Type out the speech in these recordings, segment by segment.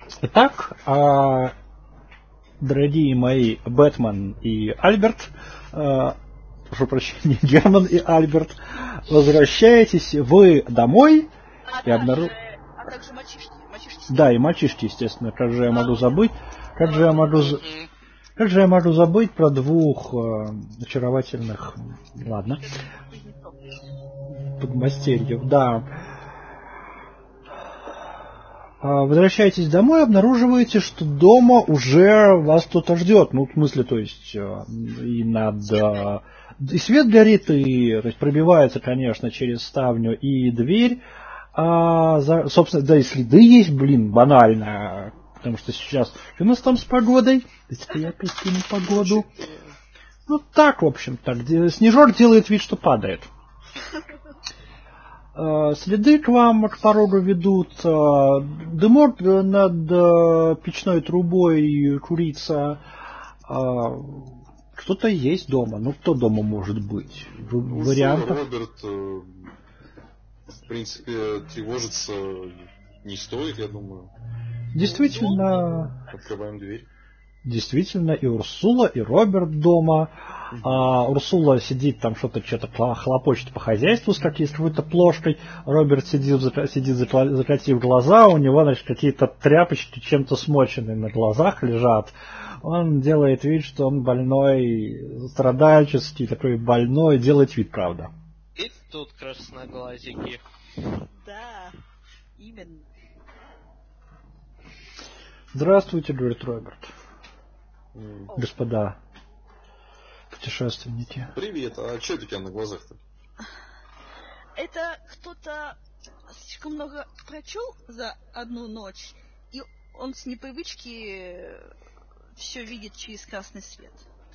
Итак, дорогие мои Бэтмен и Альберт, прошу прощения, Герман и Альберт, возвращаетесь вы домой и обнаружите... А также мальчишки. Да, и мальчишки, естественно. Как же я могу забыть? Как же я могу забыть про двух очаровательных... Ладно. Подмастерьев, да. Возвращаетесь домой, обнаруживаете, что дома уже вас кто-то ждет. Ну, в смысле, то есть, и свет горит, и то есть, пробивается, конечно, через ставню и дверь. Собственно, да, и следы есть, банально. Потому что сейчас... Что у нас там с погодой? Я опять кину погоду. Ну, так, в общем, так. Снежок делает вид, что падает. Следы к вам к порогу ведут, дымок над печной трубой курится. Кто-то есть дома. Ну, кто дома может быть? Вариантов? Роберт, в принципе, тревожиться не стоит, я думаю. Действительно. Открываем дверь. Действительно, и Урсула, и Роберт дома. Урсула сидит там что-то хлопочет по хозяйству с какой-то плошкой. Роберт сидит закатив глаза, у него, значит, какие-то тряпочки чем-то смоченные на глазах лежат. Он делает вид, что он больной, страдальческий, такой больной, делает вид, правда. И тут красноглазики. Да, именно. Здравствуйте, говорит Роберт. Господа путешественники. Привет, а что это у тебя на глазах-то? Это кто-то слишком много прочел за одну ночь, и он с непривычки все видит через красный свет.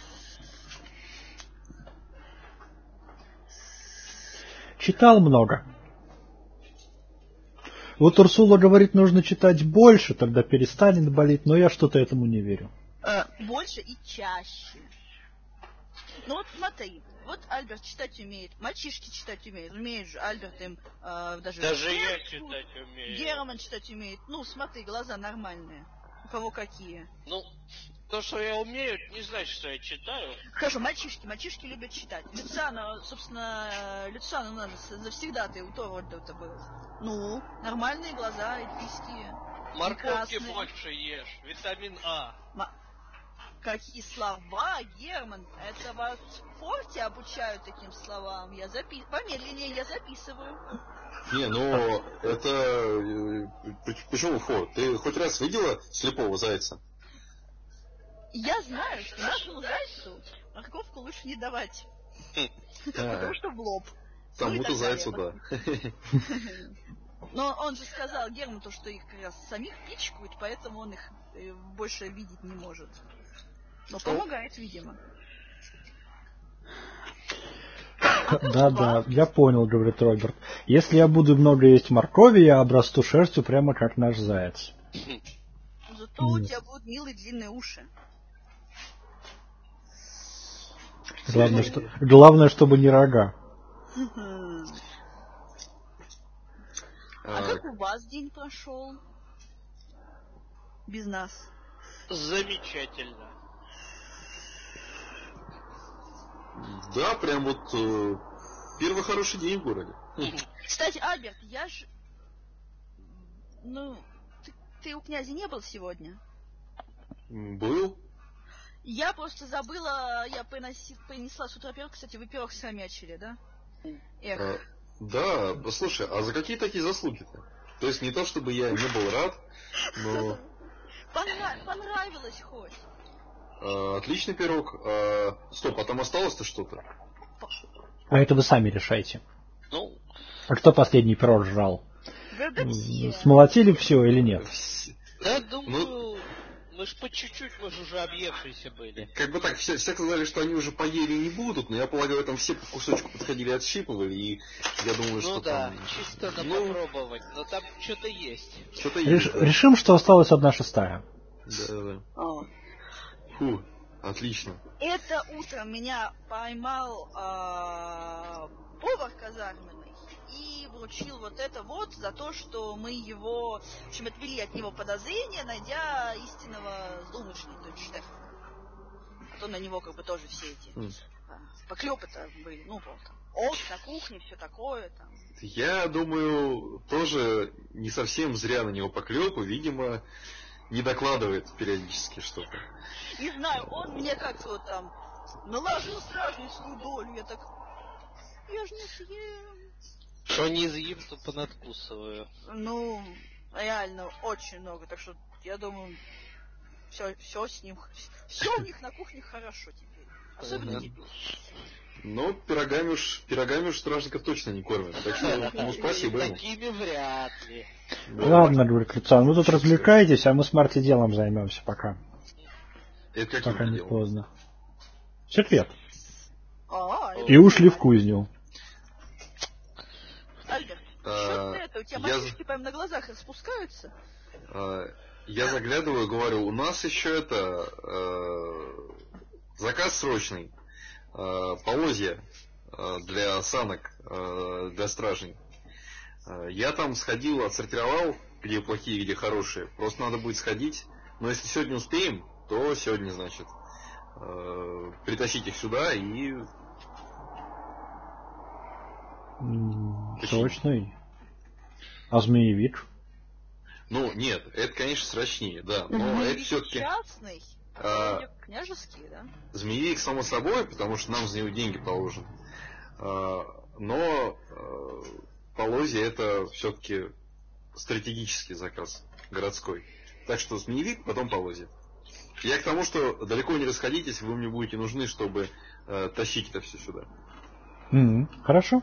Читал много. Вот Урсула говорит, нужно читать больше, тогда перестанет болеть, но я что-то этому не верю. Больше и чаще. Ну вот смотри, вот Альберт читать умеет, мальчишки читать умеют же, Альберт им даже я читать умею. Герман читать умеет. Ну смотри, глаза нормальные. У кого какие? Ну, то, что я умею, не значит, что я читаю. Хорошо, мальчишки любят читать. Люциано у нас завсегда-то у Торвальда-то был. Ну, нормальные глаза, эльфийские. Морковки больше ешь, витамин А. Какие слова, Герман? Это вас в форте обучают таким словам. Помедленнее я записываю. Не, ну это... Почему форт? Ты хоть раз видела слепого зайца? Я знаю, что нашему зайцу морковку лучше не давать. Потому что в лоб. Тому-то зайцу, да. Но он же сказал Герману, что их как раз самих пичкают, поэтому он их больше видеть не может. Но помогает, видимо. Да, я понял, говорит Роберт. Если я буду много есть моркови, я обрасту шерстью прямо как наш заяц. Зато у тебя будут милые длинные уши. Главное, чтобы не рога. А как у вас день прошел? Без нас. Замечательно. Да, прям вот первый хороший день в городе. Кстати, Альберт, ты у князя не был сегодня? Был. Я просто забыла, я принесла с утра пирог, кстати, вы пирог схомячили, да? Эх. Да, слушай, а за какие такие заслуги-то? То есть не то, чтобы я не был рад, но... Понравилось хоть. Отличный пирог. Стоп, а там осталось-то что-то? А это вы сами решайте. Ну. А кто последний пирог жрал? Смолотили все или нет? Да, думаю, мы ж по чуть-чуть, мы же уже объевшиеся были. Как бы так, все сказали, что они уже поели не будут, но я полагаю, там все по кусочку подходили, отщипывали, и я думаю, что да, там... чисто попробовать, но там что-то есть. Что-то есть, да. Решим, что осталась 1/6. Да. Фу, отлично. Это утром меня поймал повар казарменный и вручил вот это вот за то, что мы его, в общем, отвели от него подозрения, найдя истинного злоумышленника, то есть Штефана. А то на него как бы тоже все эти поклепы-то были, ну вот, на кухне, все такое там. Я думаю, тоже не совсем зря на него поклепы, видимо, не докладывает периодически что-то. Не знаю, он мне как-то вот там наложил стражницкую долю, я так, я же не съем. Что не изъем, то понадкусываю. Ну, реально, очень много, так что я думаю, все с ним, все у них на кухне хорошо теперь, особенно теперь. Но пирогами уж стражников точно не кормят, так что, ну, спасибо ему. Такими вряд ли. Ладно, говорит Люциан, вы тут развлекаетесь, а мы с Марти делом займемся пока. Это каким Пока не делом? поздно. Секрет. И И ушли в кузню. Альберт, что ты это? У тебя мальчишки прям на глазах распускаются? Я заглядываю, говорю, у нас еще заказ срочный. Полозья для санок, для стражей. Я там сходил, отсортировал, где плохие, где хорошие. Просто надо будет сходить. Но если сегодня успеем, то сегодня, значит, притащить их сюда и... Срочный. А змеевик? Ну, нет, это, конечно, срочнее, да. Но это все-таки... Частный? Княжеский, да? Змеевик, само собой, потому что нам за него деньги положены. Но Полозья это все-таки стратегический заказ городской. Так что Змеевик, потом Полозья. Я к тому, что далеко не расходитесь, вы мне будете нужны, чтобы тащить это все сюда. Хорошо.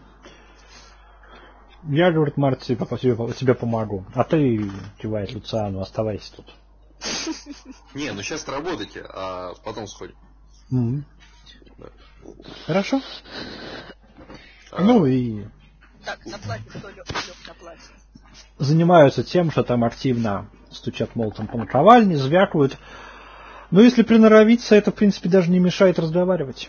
Я, говорит, Марти, тебе помогу. А ты, кивает Люциану, оставайся тут. Не, ну сейчас работайте, а потом сходим. Да. Хорошо. Ну и... Так, на платье кто лег на платье? Занимаются тем, что там активно стучат молотом по наковальне, звякают. Но если приноровиться, это, в принципе, даже не мешает разговаривать.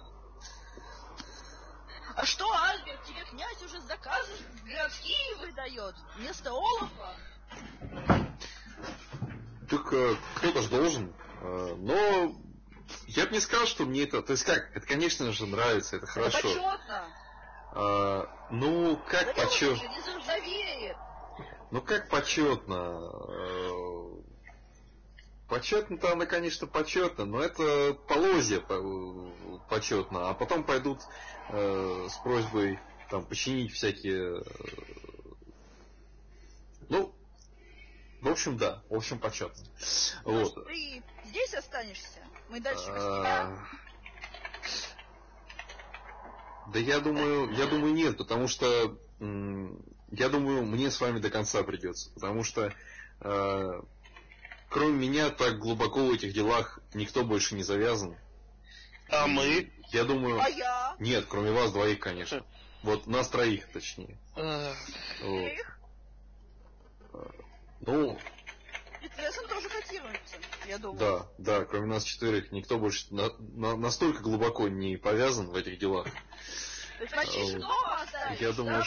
А что, Альберт, тебе князь уже заказы городские выдает вместо олафа? Так кто-то же должен. Но я бы не сказал, что мне это... То есть как? Это, конечно же, нравится, это хорошо. Это почетно. Ну, как почетно? Не заржавеет. Ну, как почетно? Почетно-то она, конечно, почетно, но это Полозья почетно. А потом пойдут с просьбой там починить всякие... Ну, в общем, да. В общем, почетно. Вот. Ты здесь останешься? Мы дальше без тебя? Да я думаю нет, потому что я думаю, мне с вами до конца придется. Потому что кроме меня так глубоко в этих делах никто больше не завязан. А мы? Я думаю... А я? Нет, кроме вас двоих, конечно. Вот нас троих, точнее. Вот. Ну... Интересно тоже котируется, я думаю. Да, кроме нас четверых никто больше настолько глубоко не повязан в этих делах. То есть почти дома оставишь?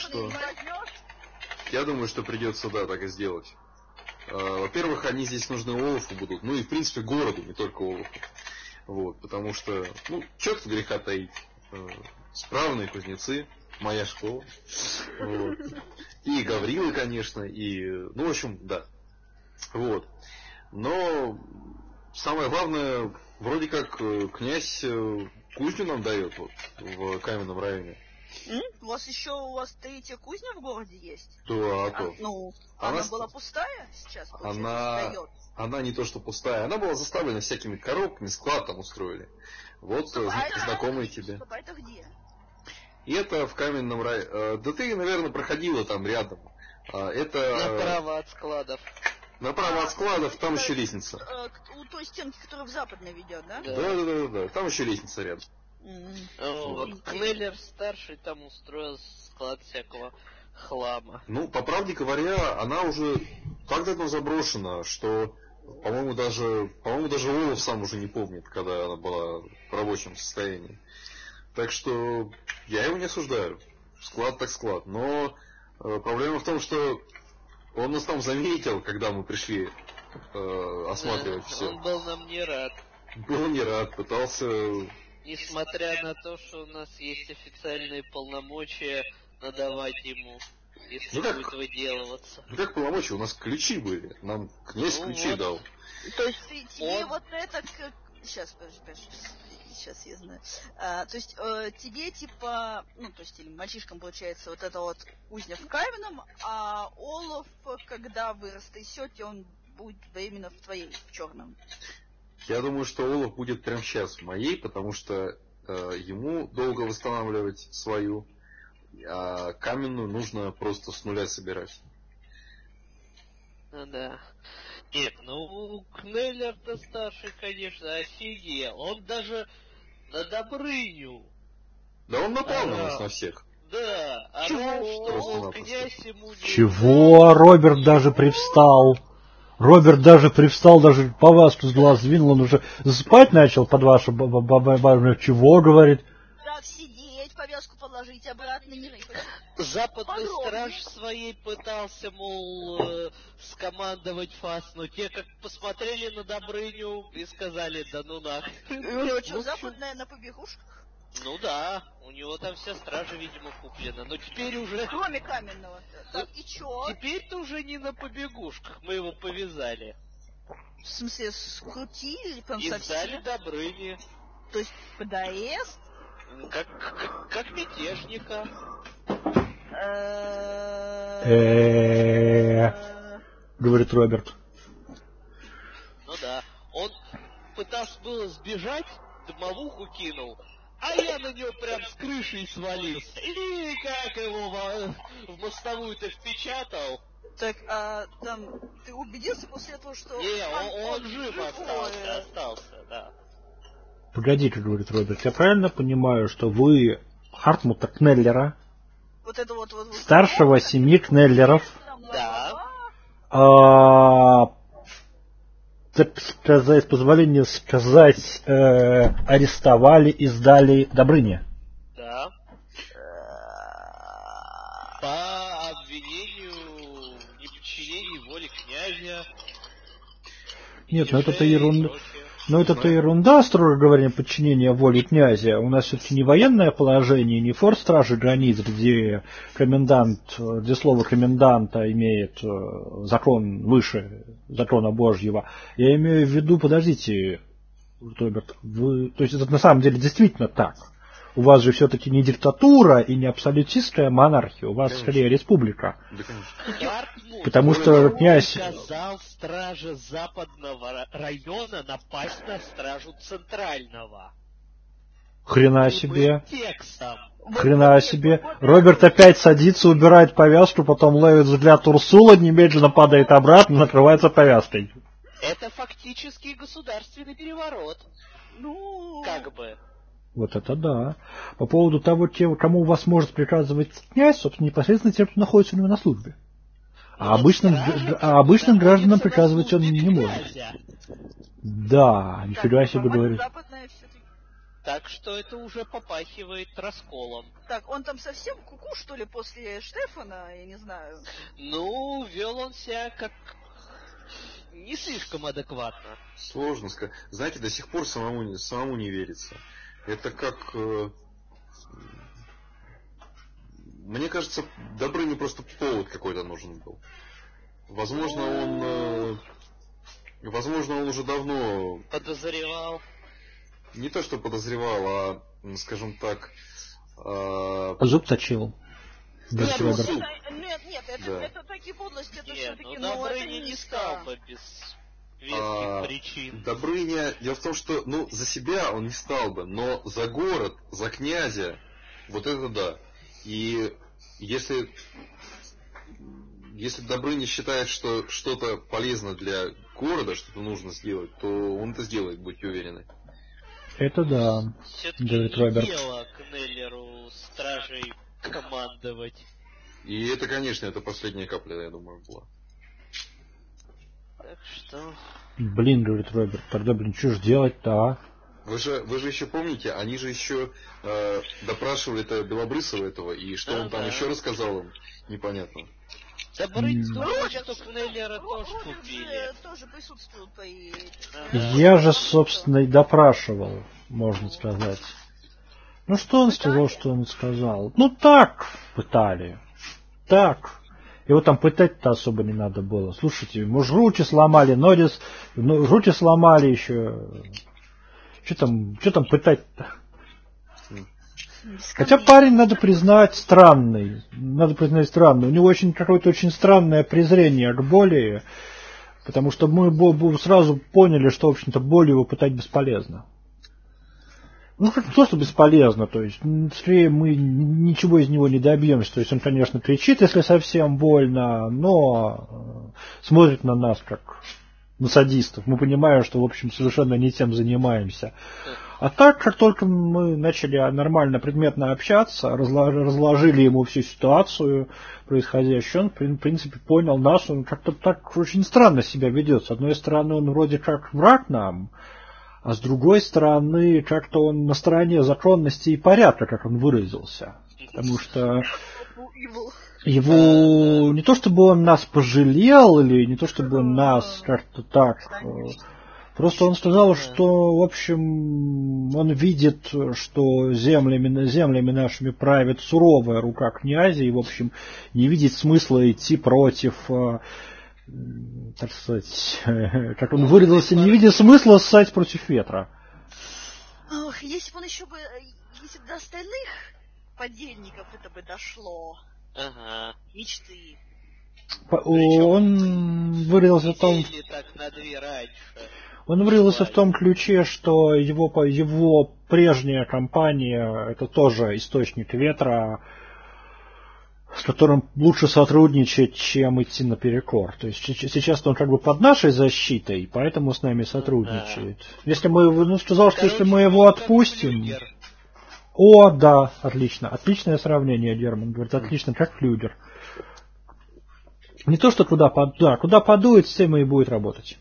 Я думаю, что придется, да, так и сделать. Во-первых, они здесь нужны Олафу будут, ну и в принципе городу, не только Олафу. Вот, потому что, ну, чё тут греха таить. Справные кузнецы, моя школа. Вот. И Гаврилы, конечно, и, ну, в общем, да. Вот. Но самое главное, вроде как князь кузню нам дает вот, в каменном районе. У вас третья кузня в городе есть? Да, то. Она была пустая сейчас, получается, она не то что пустая, она была заставлена всякими коробками, склад там устроили. Вот знакомые тебе. Стоп, а это где? И это в каменном районе. Да ты, наверное, проходила там рядом. Это... Направо от складов. Направо от складов, там еще лестница. У той стенки, которая в западное ведет, да? Да. Там еще лестница рядом. Вот Кнеллер старший там устроил склад всякого хлама. Ну, по правде говоря, она уже так давно заброшена, что, по-моему, даже Олаф сам уже не помнит, когда она была в рабочем состоянии. Так что я его не осуждаю. склад так склад. Но проблема в том, что он нас там заметил, когда мы пришли осматривать все. Он был нам не рад. Был не рад, пытался... Несмотря на то, что у нас есть официальные полномочия надавать ему, если будет выделываться. Ну как полномочия? У нас ключи были. Нам князь ключи дал. То есть тебе вот это... Сейчас, подожди. Сейчас я знаю. То есть тебе типа... Ну, то есть мальчишкам получается вот это вот узня в каменном, а Олаф, когда вы растрясете, он будет именно в твоей, в черном. Я думаю, что Олаф будет прямо сейчас в моей, потому что ему долго восстанавливать свою, а каменную нужно просто с нуля собирать. Ну да. Нет, ну Кнеллер-то старший, конечно, офигел. Он даже на Добрыню. Да он напал на нас на всех. Да, орал, что мол, князь ему не... Чего? Роберт даже привстал. Даже повязку с глаз сдвинул, он уже засыпать начал под вашу бабу. Чего, говорит? Так, сидеть, повязку подложить, обратно не рыпать. Западный страж своей пытался, мол, скомандовать фас, но те как посмотрели на Добрыню и сказали, да ну нахрен. Что, западная на побегушках? Ну да, у него там вся стража, видимо, куплена, но теперь уже... Кроме каменного. Так, и чё? Теперь-то уже не на побегушках, мы его повязали. В смысле, скрутили прям и совсем? сдали Добрыне. То есть подоезд? Как мятежника. Говорит Роберт. Ну да, он пытался было сбежать, дымовуху кинул, а я на него прям с крышей свалился. И как его в мостовую-то впечатал. Так, а там ты убедился после этого, что... Не, он жив остался, да. Погоди-ка, говорит Роберт, я правильно понимаю, что вы Хартмута Кнеллера, вот это вот старшего 7 Кнеллеров, да. Так сказать, позволение сказать, арестовали и сдали Добрыне? Да. По обвинению в неподчинении воле князя. Нет, ну это-то ерунда. Но это-то ерунда, строго говоря, подчинение воле князя. У нас все-таки не военное положение, не форт стражи границ, где слово коменданта имеет закон выше закона Божьего. Я имею в виду, подождите, Роберт, то есть это на самом деле действительно так. У вас же все-таки не диктатура и не абсолютистская монархия, у вас конечно. Скорее республика. Да, конечно. Потому что князь... Сказал страже западного района напасть на стражу центрального. Хрена себе. Текстом. Хрена себе. Роберт опять садится, убирает повязку, потом ловит взгляд Урсула, немедленно падает обратно, накрывается повязкой. Это фактически государственный переворот. Ну, как бы. Вот это да. По поводу того, кому у вас может приказывать князь, собственно, непосредственно тем, кто находится у него на службе. А обычным гражданам приказывать он не может. Да, нифига себе говорит. Так что это уже попахивает расколом. Так, он там совсем куку, что ли, после Штефана, я не знаю. Ну, вел он себя как не слишком адекватно. Сложно сказать. Знаете, до сих пор самому не верится. Это как... Мне кажется, Добрыне просто повод какой-то нужен был. Возможно, он уже давно... Подозревал. Не то, что подозревал, а, скажем так... Зуб точил. Нет, это такие подлости, это все-таки... Добрыня не стал бы без... веских причин. Добрыня, дело в том, что, за себя он не стал бы, но за город, за князя, вот это да. И если Добрыня считает, что что-то полезно для города, что-то нужно сделать, то он это сделает, будьте уверены. Это да, говорит Роберт. Все-таки не дело Кнеллеру стражей командовать. И это, конечно, это последняя капля, я думаю, была. Так что... Блин, говорит Роберт, тогда, что ж делать-то, а? Вы же еще помните, они же еще допрашивали это Белобрысова этого, и что он там еще рассказал им, непонятно. Да думаю, что Кнеллера тоже Роберт купили. же тоже присутствовал при... Я же, собственно, и допрашивал, можно сказать. Ну что он сказал, что он сказал? Ну так пытали. Так. Его там пытать-то особо не надо было. Слушайте, может, руки сломали, руки сломали еще. Что там пытать-то? Хотя парень, надо признать, странный. У него какое-то очень странное презрение к боли, потому что мы сразу поняли, что, в общем-то, боль его пытать бесполезно. Ну, как не то, что бесполезно, то есть, скорее мы ничего из него не добьемся. То есть он, конечно, кричит, если совсем больно, но смотрит на нас как на садистов. Мы понимаем, что, в общем, совершенно не тем занимаемся. А так, как только мы начали нормально, предметно общаться, разложили ему всю ситуацию происходящую, он, в принципе, понял нас, он как-то так очень странно себя ведет. С одной стороны, он вроде как враг нам, а с другой стороны, как-то он на стороне законности и порядка, как он выразился. Потому что его не то чтобы он нас пожалел, или не то чтобы он нас как-то так... Просто он сказал, что, в общем, он видит, что землями нашими правит суровая рука князя, и, в общем, не видит смысла идти против, так сказать, как он выразился, не видит смысла ссать против ветра. Ох, если бы до остальных подельников это бы дошло. Ага. Мечты. Он выразился в том... Он выразился в том ключе, что его прежняя компания это тоже источник ветра, с которым лучше сотрудничать, чем идти наперекор. То есть сейчас он как бы под нашей защитой, поэтому с нами сотрудничает. Если мы, сказал, что если мы его отпустим... О, да, отлично. Отличное сравнение, Герман говорит, отлично, как флюгер. Не то, что куда подует, с тем и будет работать.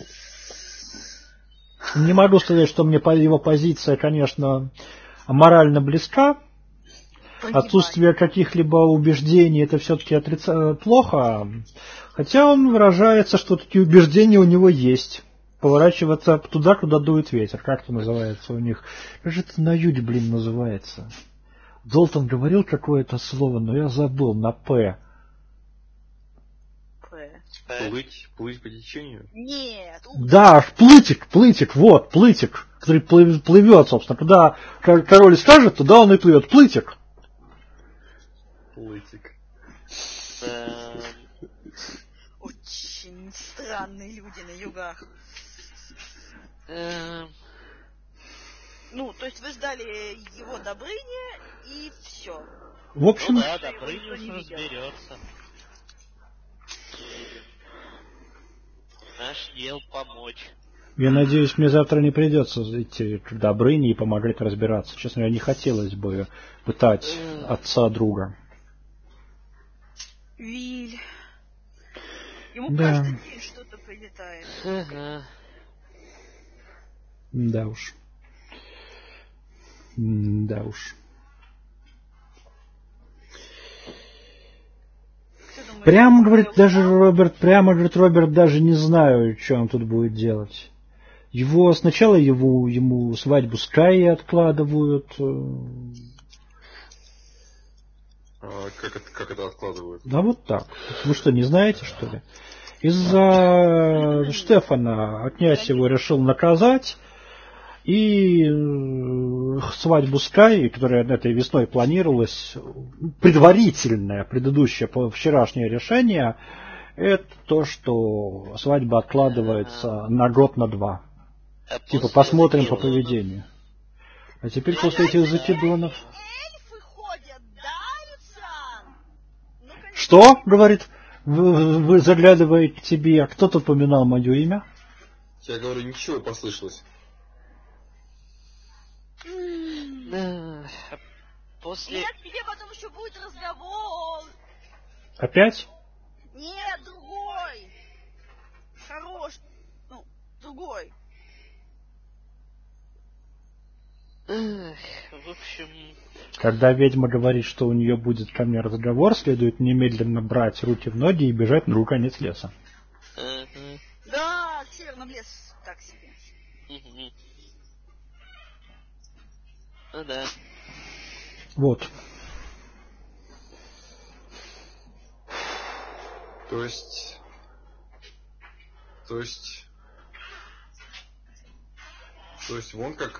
Не могу сказать, что мне его позиция, конечно, морально близка. Отсутствие каких-либо убеждений это все-таки плохо. Хотя он выражается, что такие убеждения у него есть. Поворачиваться туда, куда дует ветер. Как это называется у них? Как же это на юге, называется? Долтон говорил какое-то слово, но я забыл. На П. Плыть по течению? Нет. Да, плытик, который плывет, собственно. Куда король скажет, туда он и плывет. Плытик. Очень странные люди на югах. Ну, то есть вы ждали его Добрыня и все. В общем... Ну да, Добрыня уж разберется. Наш дел помочь. Я надеюсь, мне завтра не придется идти к Добрыне и помогать разбираться. Честно говоря, не хотелось бы пытать отца друга. Виль. Ему каждый день что-то прилетает. Да уж. Да уж. Прямо говорит Роберт, даже не знаю, что он тут будет делать. Сначала ему свадьбу с Кайей откладывают. Как это откладывают? Да вот так. Вы что, не знаете, что ли? Из-за Штефана князь его решил наказать. И свадьбу с Кайей, которая этой весной планировалась, предыдущее, вчерашнее решение, это то, что свадьба откладывается на год, на два. Типа посмотрим по поведению. А теперь после этих закидонов... Что? Говорит, вы заглядывая к тебе. Кто тут упоминал мое имя? Я говорю, ничего, послышалось. После... Нет, тебе потом еще будет разговор. Опять? Нет, другой. Хорош. Ну, другой. В общем... Когда ведьма говорит, что у нее будет ко мне разговор, следует немедленно брать руки в ноги и бежать на другой конец леса. Да, в северном лес так себе. Ну да. Вот. То есть вон как...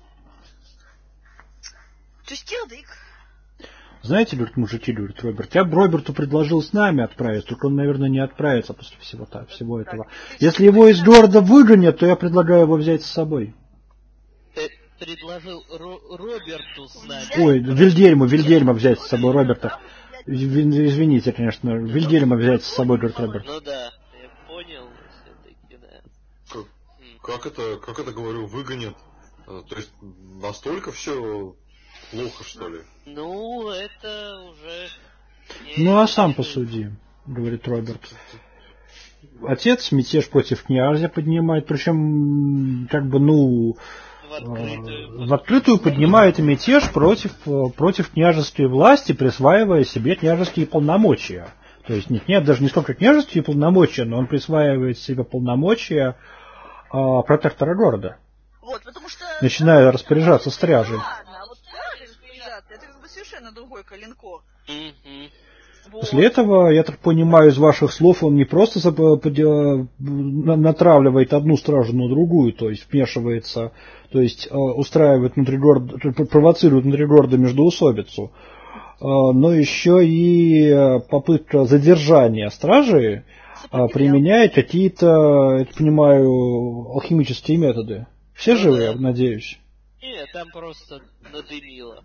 То есть кирдык. Знаете, говорит мужики, говорит Роберт, я бы Роберту предложил с нами отправиться, только он, наверное, не отправится после всего этого. Если его из города выгонят, то я предлагаю его взять с собой. Ты предложил Роберту с нами. Ой, Вильгельма взять с собой, Роберта. Извините, конечно, Вильгельма взять с собой, говорит Роберт. Ну да, я понял, все-таки, да. Как это, говорю, выгонят? То есть настолько все плохо, что ли? Ну, это уже... Ну, а сам посуди, говорит Роберт. Отец мятеж против князя поднимает, причем, как бы, ну... В открытую поднимает мятеж против княжеской власти, присваивая себе княжеские полномочия. То есть нет, даже не сколько княжеские полномочия, но он присваивает себе полномочия протектора города. Вот, потому что... Начиная распоряжаться стражей. Ладно, а вот стражей распоряжаться, это как бы совершенно другой коленкор. Вот. После этого, я так понимаю, из ваших слов, он не просто натравливает одну стражу на другую, то есть вмешивается, то есть устраивает внутри города, провоцирует внутри города междоусобицу, но еще и попытка задержания стражи применяет какие-то, я так понимаю, алхимические методы. Все живы, я надеюсь? Нет, там просто надымило.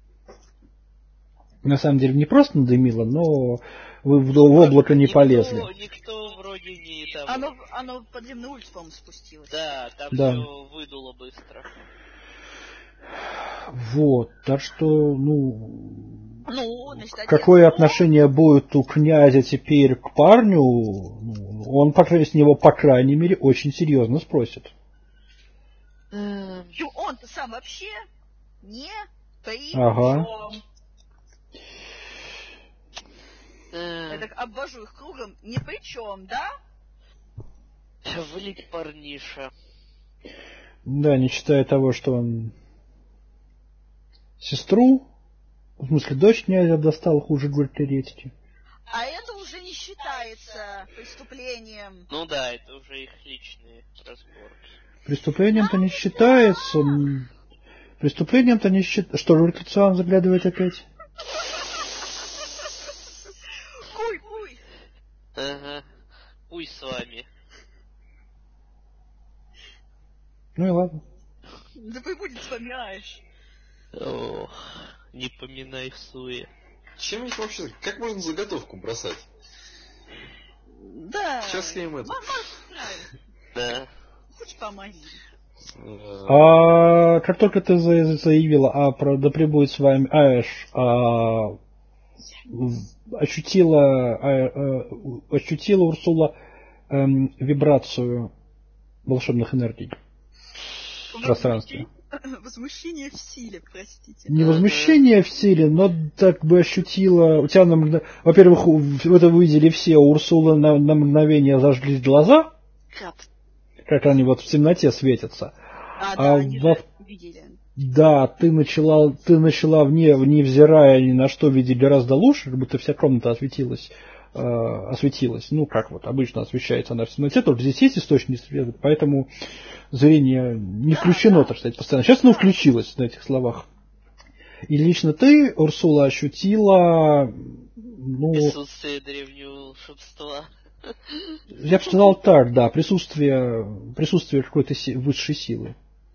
На самом деле не просто надымило, но вы в облако не полезли. Никто вроде не там... Оно в подземный улицу, по-моему, спустилось. Да, там да. все выдуло быстро. Вот, так что, значит, какое отношение будет у князя теперь к парню, он, с него, по крайней мере, очень серьезно спросит. Он-то сам вообще не при Ага. чем. Я так обвожу их кругом, ни при чем, да? Влип парниша. Да, не считая того, что он сестру, в смысле дочь князя достал хуже горькой редьки. А это уже не считается преступлением. Ну да, это уже их личные разборки. Преступлением-то не считается. Преступлением-то не считается. Что, Руркициан заглядывает опять? Куй. Ага. Пуй с вами. Ну и ладно. Да вы будет вспоминаешь. Ох, не поминай в суе. Чем их вообще... Как можно заготовку бросать? Да. Сейчас я им это... Да. Хоть помоги. Как только ты заявила, да пребудет с вами Аэш, ощутила Урсула вибрацию волшебных энергий в пространстве. Возмущение в силе, простите. Не возмущение в силе, но так бы ощутила... У тебя, во-первых, это увидели все, у Урсулы на мгновение зажглись глаза, как они вот в темноте светятся. Да, они видели. Да, ты начала, невзирая ни на что, видеть гораздо лучше, как будто вся комната осветилась. Ну, как вот обычно освещается она в темноте, только здесь есть источник света, поэтому зрение не включено, так сказать, постоянно. Сейчас оно включилось на этих словах. И лично ты, Урсула, ощутила... присутствие древнего волшебства. Я бы сказал так, да, присутствие какой-то высшей силы.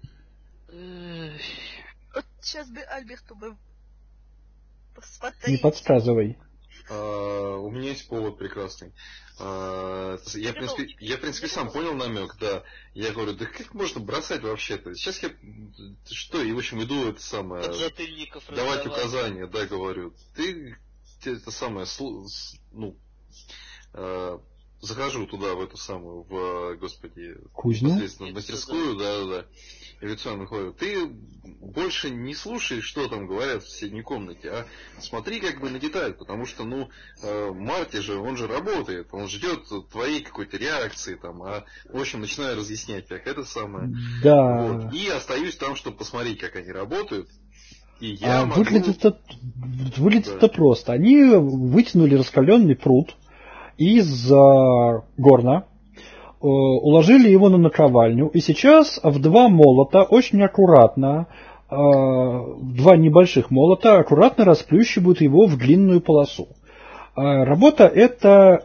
Вот сейчас бы Альберту бы посмотреть. Не подсказывай. У меня есть повод прекрасный. Я, в принципе, сам понял намек, да. Я говорю, да как можно бросать вообще-то? Сейчас я, и в общем, иду это самое... Давать указания, да, говорю. Ты это самое, захожу туда, в эту самую, Кузню? непосредственно в мастерскую, да. Авиационную говорю, ты больше не слушай, что там говорят в соседней комнате, а смотри как бы на деталь, потому что, Марти же, он же работает, он ждет твоей какой-то реакции, там, в общем, начинаю разъяснять, как это самое. Да. Вот. И остаюсь там, чтобы посмотреть, как они работают. И я выглядит это просто. Они вытянули раскаленный пруд из горна, уложили его на наковальню, и сейчас в два молота очень аккуратно, два небольших молота аккуратно расплющивают его в длинную полосу. Работа эта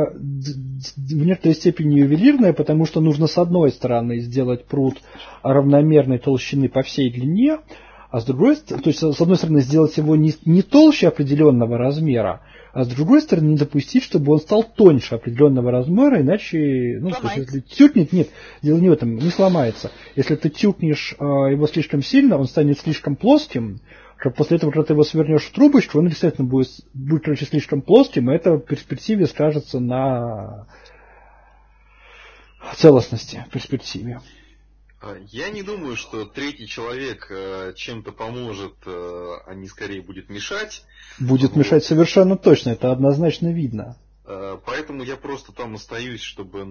в некоторой степени ювелирная, потому что нужно с одной стороны сделать пруд равномерной толщины по всей длине, а с другой, то есть с одной стороны сделать его не толще определенного размера, а с другой стороны не допустить, чтобы он стал тоньше определенного размера, иначе, если тюкнет, нет, дело не в этом, не сломается. Если ты тюкнешь его слишком сильно, он станет слишком плоским, после этого, когда ты его свернешь в трубочку, он обязательно будет слишком плоским, и это в перспективе скажется на целостности, в перспективе. Я не думаю, что третий человек чем-то поможет, а не скорее будет мешать. Будет мешать совершенно точно, это однозначно видно. Поэтому я просто там остаюсь, чтобы,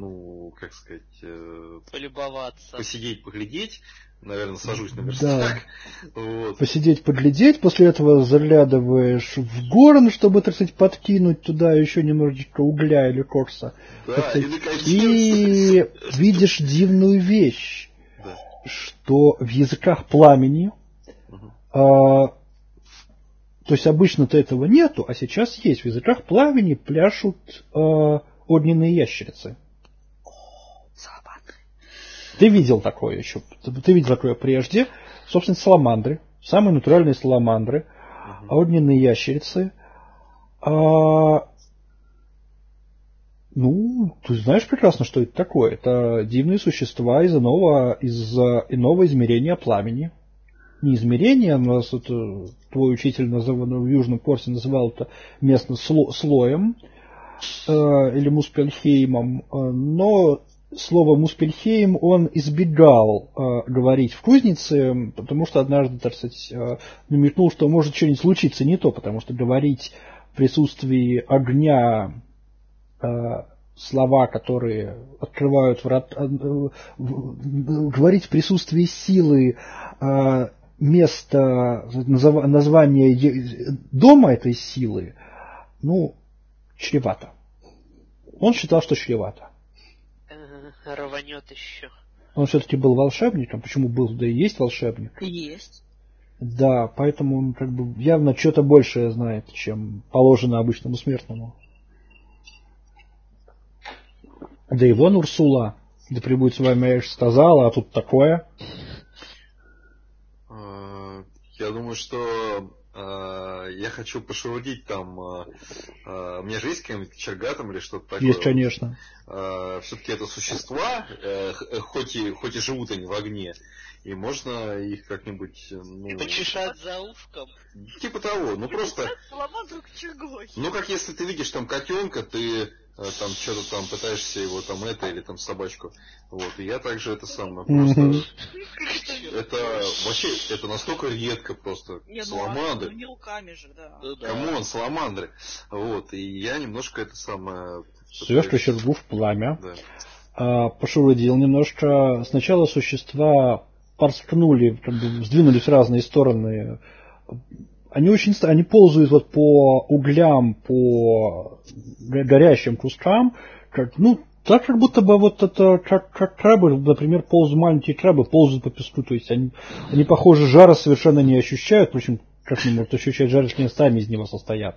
полюбоваться. Посидеть, поглядеть. Наверное, сажусь на верстак. Да. Вот. Посидеть, поглядеть, после этого заглядываешь в горн, чтобы, так сказать, подкинуть туда еще немножечко угля или кокса. Да, и видишь дивную вещь, что в языках пламени, то есть обычно-то этого нету, а сейчас есть. В языках пламени пляшут огненные ящерицы. Ты видел такое еще. Ты видел такое прежде. Собственно, саламандры. Самые натуральные саламандры. Огненные ящерицы. Ты знаешь прекрасно, что это такое. Это дивные существа из иного измерения пламени. Не измерение, но твой учитель в Южном порте называл это местно слоем или Муспельхеймом, но слово Муспельхейм он избегал говорить в кузнице, потому что однажды, так сказать, намекнул, что может что-нибудь случиться не то, потому что говорить в присутствии огня слова, которые открывают врата, говорить в присутствии силы место, название дома этой силы, чревато. Он считал, что чревато. Рванет еще. Он все-таки был волшебником. Почему был, да и есть волшебник? Есть. Да, поэтому он явно что-то большее знает, чем положено обычному смертному. Да и вон Урсула, да пребудет с вами Эш, сказала, а тут такое. Я думаю, что я хочу пошурудить там. У меня же есть какая-нибудь кочерга там или что-то такое? Есть, конечно. Все-таки это существа, хоть и живут они в огне, и можно их как-нибудь... почесать за ушком? Типа того, просто... Саламандру кочергой. Как если ты видишь там котенка, ты там что-то там пытаешься его там или там собачку. Вот, и я также это самое просто... Это вообще, это настолько редко просто. Саламандры. Не руками же, да. Камон, саламандры. Вот, и я немножко это самое... Суешь кочергу в пламя, пошурудил немножко. Сначала существа порскнули, сдвинулись в разные стороны. Они ползают по углям, по горящим кускам, так как будто бы как крабы, например, маленькие крабы ползают по песку, то есть они похоже, жара совершенно не ощущают, впрочем, как они могут ощущать жар, если они сами из него состоят.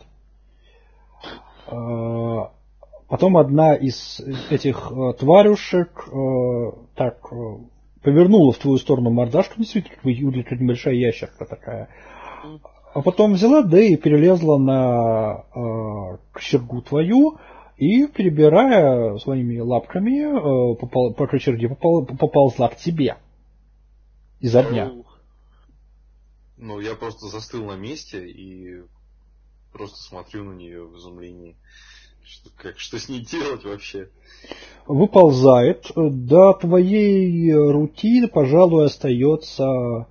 Потом одна из этих тварюшек повернула в твою сторону мордашку, действительно, как небольшая ящерка такая. А потом взяла, да и перелезла на кочергу твою, и, перебирая своими лапками по кочерге, поползла к тебе из огня. Я просто застыл на месте и просто смотрю на нее в изумлении. Что с ней делать вообще? Выползает. До твоей руки, пожалуй, остается,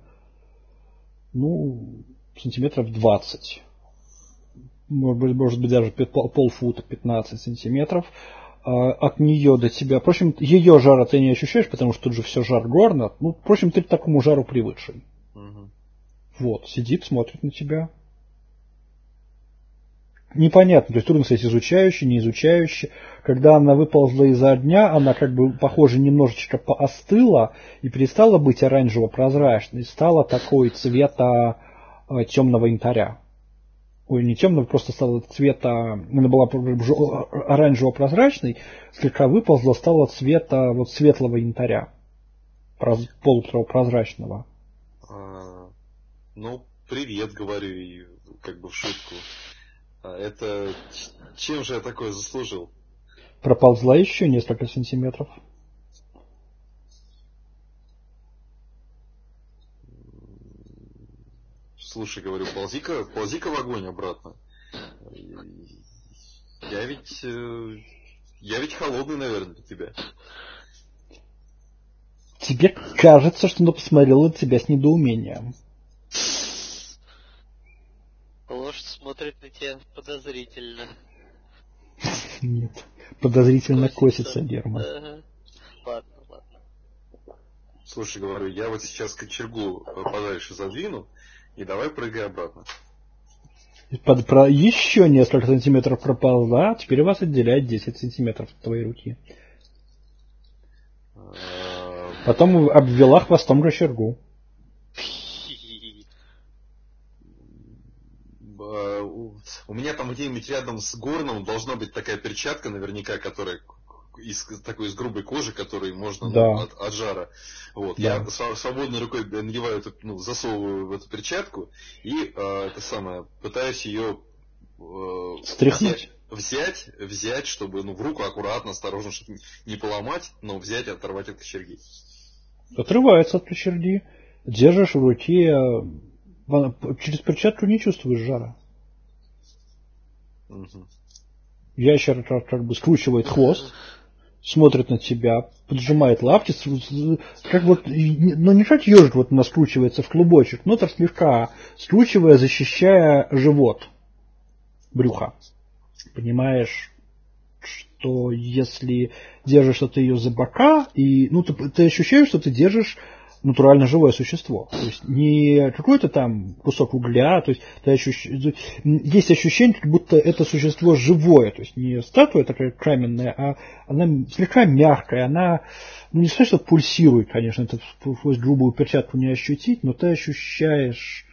сантиметров 20. Может быть, даже полфута, 15 сантиметров. От нее до тебя. Впрочем, ее жара ты не ощущаешь, потому что тут же все жар горно. Впрочем, ты к такому жару привыкший. Угу. Вот, сидит, смотрит на тебя. Непонятно, то есть трудно сказать, изучающий, не изучающий. Когда она выползла изо огня, она похоже, немножечко поостыла и перестала быть оранжево-прозрачной, стала такой цвета темного янтаря. Ой, не темного, просто стала цвета, она была оранжево-прозрачной, слегка выползла, стала цвета светлого янтаря, полупрозрачного. Привет, говорю, и в шутку. Это чем же я такое заслужил? Проползла еще несколько сантиметров. Слушай, говорю, ползи-ка в огонь обратно. Я ведь холодный, наверное, для тебя. Тебе кажется, что она посмотрела на тебя с недоумением. Лошадь смотрит на тебя подозрительно. Нет, подозрительно косится Герман. Ага. Ладно. Слушай, говорю, я вот сейчас кочергу подальше задвину, и давай прыгай обратно. Еще несколько сантиметров проползла, а теперь вас отделяет 10 сантиметров от твоей руки. Потом обвела хвостом кочергу. У меня там где-нибудь рядом с горном должна быть такая перчатка, наверняка, которая из грубой кожи, которую можно от жара. Вот. Да. Я свободной рукой надеваю засовываю в эту перчатку и пытаюсь ее стряхнуть. Взять, чтобы в руку аккуратно, осторожно, чтобы не поломать, но взять и оторвать от кочерги. Отрывается от кочерги, держишь в руке, через перчатку не чувствуешь жара. Угу. Ящер скручивает хвост, смотрит на тебя, поджимает лапки, не как ежик скручивается в клубочек, но так слегка скручивая, защищая живот, брюхо. Понимаешь, что если держишь ты ее за бока, и ты ощущаешь, что ты держишь натурально живое существо. То есть не какой-то там кусок угля, то есть есть ощущение, как будто это существо живое, то есть не статуя такая каменная, а она слегка мягкая, она, не сказать, что пульсирует, конечно, это сквозь грубую перчатку не ощутить, но ты ощущаешь...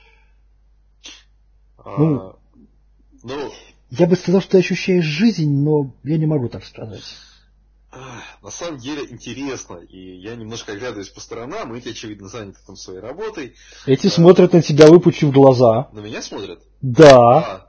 Я бы сказал, что ты ощущаешь жизнь, но я не могу так сказать. На самом деле интересно, и я немножко оглядываюсь по сторонам, эти, очевидно, заняты там своей работой. Эти смотрят на тебя, выпучив глаза. На меня смотрят? Да.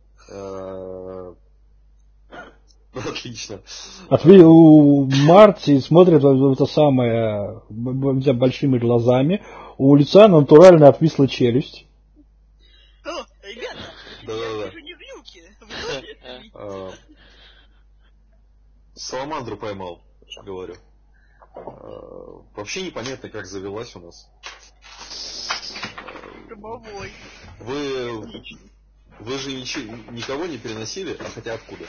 Отлично. У Марти смотрят это самое большими глазами, у лица натурально отвисла челюсть. О, ребята, я уже не в люке, вы Саламандру поймал, говорю. Вообще непонятно, как завелась у нас. Гробовой. Вы же никого не переносили, а хотя откуда?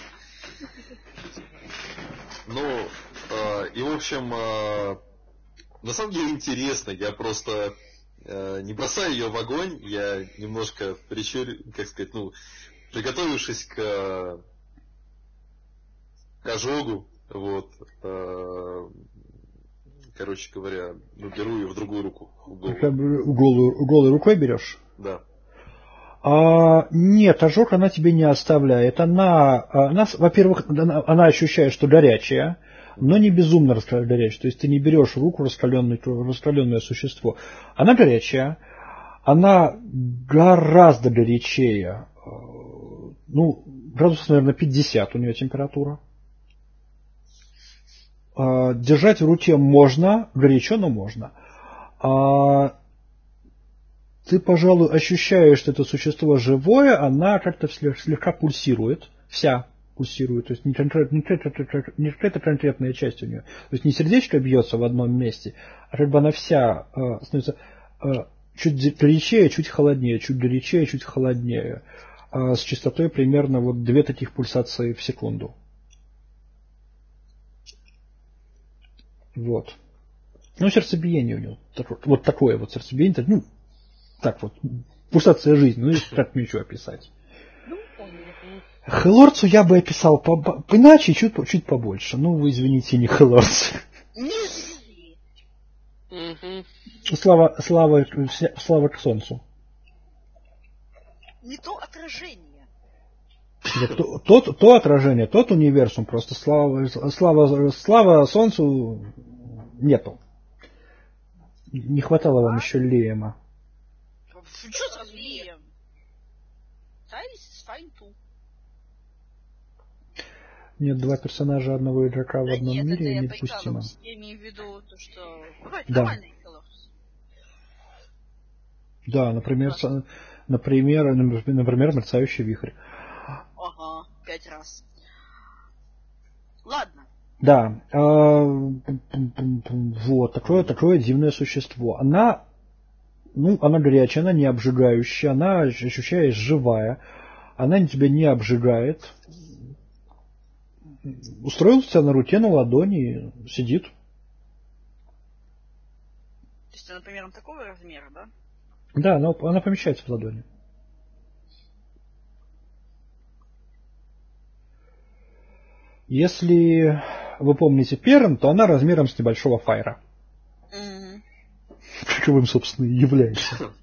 И в общем, на самом деле интересно, я просто не бросаю ее в огонь, я немножко приготовившись к ожогу, короче говоря, беру ее в другую руку. Голой рукой берешь? Да. Нет, ожог она тебе не оставляет. Она, во-первых, она ощущает, что горячая, но не безумно горячая. То есть ты не берешь в руку раскаленное существо. Она горячая, она гораздо горячее. Градусов, наверное, 50 у нее температура. Держать в руке можно, горячо, но можно. Ты, пожалуй, ощущаешь, что это существо живое, она как-то слегка пульсирует, вся пульсирует, то есть не какая-то конкретная часть у нее. То есть не сердечко бьется в одном месте, а как бы она вся становится чуть горячее, чуть холоднее, чуть горячее, чуть холоднее. С частотой примерно вот 2 таких пульсации в секунду. Вот. Ну, сердцебиение у него. Вот такое вот сердцебиение. Ну, так вот. Пульсация жизни. Ну, как мне еще описать. Хелорцу я бы описал иначе, чуть побольше. Ну, вы извините, не Хелорц. Слава к солнцу. Не то отражение. То отражение, тот универсум, просто слава солнцу нету. Не хватало вам еще Лиэма. Что сразу Лиэм? Тайс, fine too. Нет, 2 персонажа одного игрока в одном мире недопустимо. Я имею в виду то, что нормальный Хелорс. Да, например, мерцающий вихрь. Ага, 5 раз. Ладно. Да. Вот, такое дивное существо. Она горячая, она не обжигающая, она ощущаешь живая, она тебя не обжигает. Устроил себя на руке, на ладони, сидит. То есть она примерно такого размера, да? Да, она помещается в ладони. Если вы помните Перн, то она размером с небольшого файра. Каковым, собственно, и является.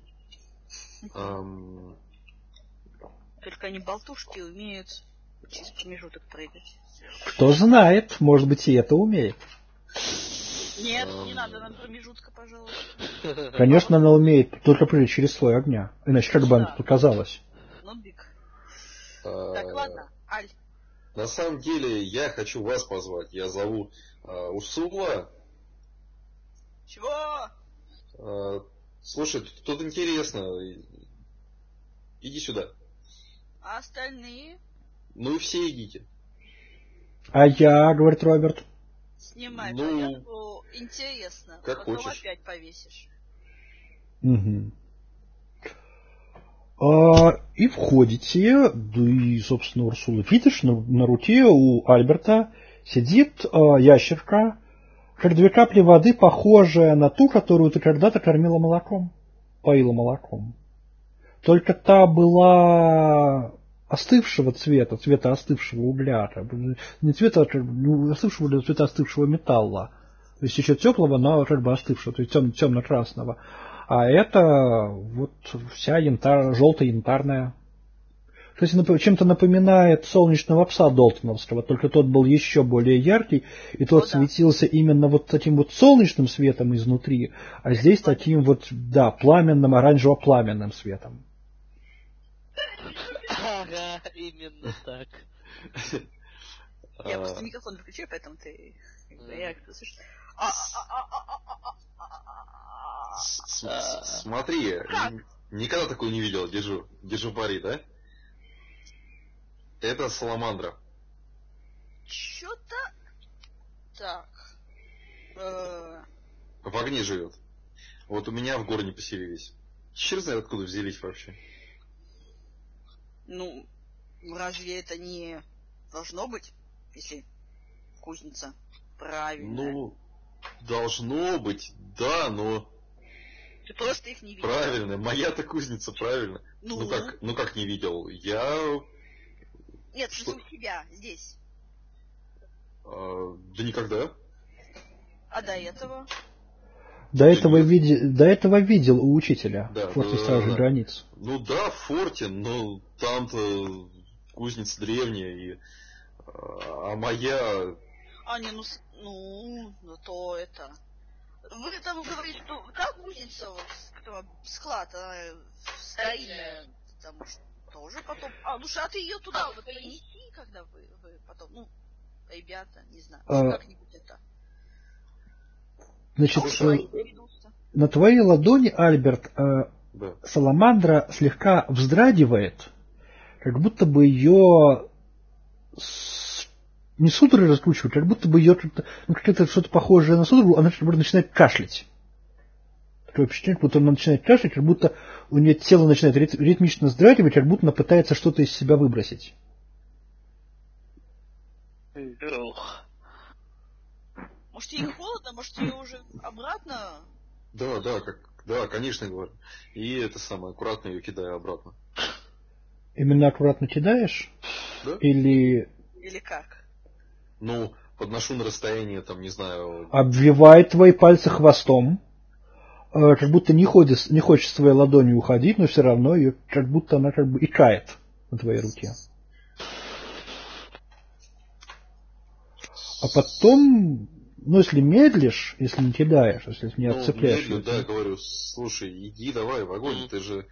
Только они болтушки умеют через промежуток прыгать. Кто знает, может быть, и это умеет. Нет, не надо нам промежутка, пожалуйста. Конечно, она умеет только прыгать через слой огня. Иначе как бы она показалась? Так, ладно, Аль. На самом деле, я хочу вас позвать. Я зову Урсула. Чего? Слушай, тут интересно. Иди сюда. А остальные? Ну и все идите. А я, говорит Роберт. Снимай повязку, интересно. Как потом хочешь. Опять повесишь. Угу. И входите, да и, собственно, Урсула, видишь, на руке у Альберта сидит ящерка, как 2 капли воды, похожая на ту, которую ты когда-то кормила молоком, поила молоком. Только та была остывшего цвета остывшего угля, не цвета остывшего угля, а цвета остывшего металла. То есть еще теплого, но как бы остывшего, то есть темно-красного. А это вот вся желто-янтарная. То есть чем-то напоминает солнечного пса долтоновского, только тот был еще более яркий, и тот светился именно вот таким вот солнечным светом изнутри, а здесь таким вот, да, пламенным, оранжево-пламенным светом. Ага, именно так. Я просто микрофон выключаю, поэтому ты реакцию слышишь. Смотри, никогда такого не видел, держу пари, да? Это саламандра. Чё-то... Так. В огне живет. Вот у меня в городе поселились. Черт знает, откуда взялись вообще. Ну, разве это не должно быть, если кузница правильная? Ну, должно быть, да, но... Ты просто их не видел. Правильно, моя-то кузница, правильно. Ну как не видел? Я... Нет, что у тебя здесь. Да никогда. А до этого? До этого видел у учителя да, в форте Стражи Границ. Ну да, в форте, но там-то кузница древняя, а моя... то это... Вы там говорите, что та кузница, которая склад, она старинная, потому что тоже потом... а ты ее туда вот принеси, когда вы потом, ребята, не знаю, как-нибудь это... Значит, на твоей ладони, Альберт, саламандра слегка вздрагивает, как будто бы ее не судоры раскручивает, как будто бы ее какое-то что-то похожее на судорогу, она начинает кашлять. Такое впечатление, как будто она начинает кашлять, как будто у нее тело начинает ритмично вздрагивать, как будто она пытается что-то из себя выбросить. Может, ей холодно, может, ее уже обратно... Да, конечно, говорю. И это самое, аккуратно ее кидаю обратно. Именно аккуратно кидаешь? Да. Или как? Ну, подношу на расстояние, там, не знаю... Обвивает твои пальцы хвостом, как будто не хочет своей ладонью уходить, но все равно ее, как будто она как бы икает на твоей руке. А потом, если медлишь, если не кидаешь, если не отцепляешь... медлю, да, говорю, слушай, иди давай в огонь, ты же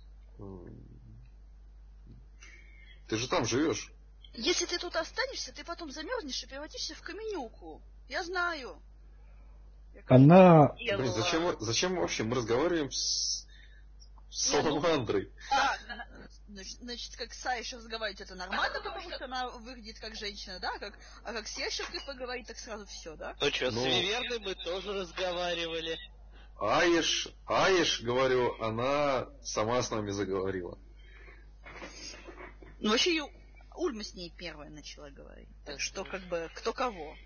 там живешь. Если ты тут останешься, ты потом замерзнешь и превратишься в каменюку. Я знаю. Она... Блин, зачем вообще мы разговариваем с Саламандрой? Да, значит, как с Айшей разговаривать, это нормально, потому что она выглядит как женщина, да? А как с ящеркой поговорить, так сразу все, да? Ну что, с Виверной мы тоже разговаривали. Аиш, говорю, она сама с нами заговорила. Ну, вообще, Ульма с ней первая начала говорить. Так что, как бы, кто кого.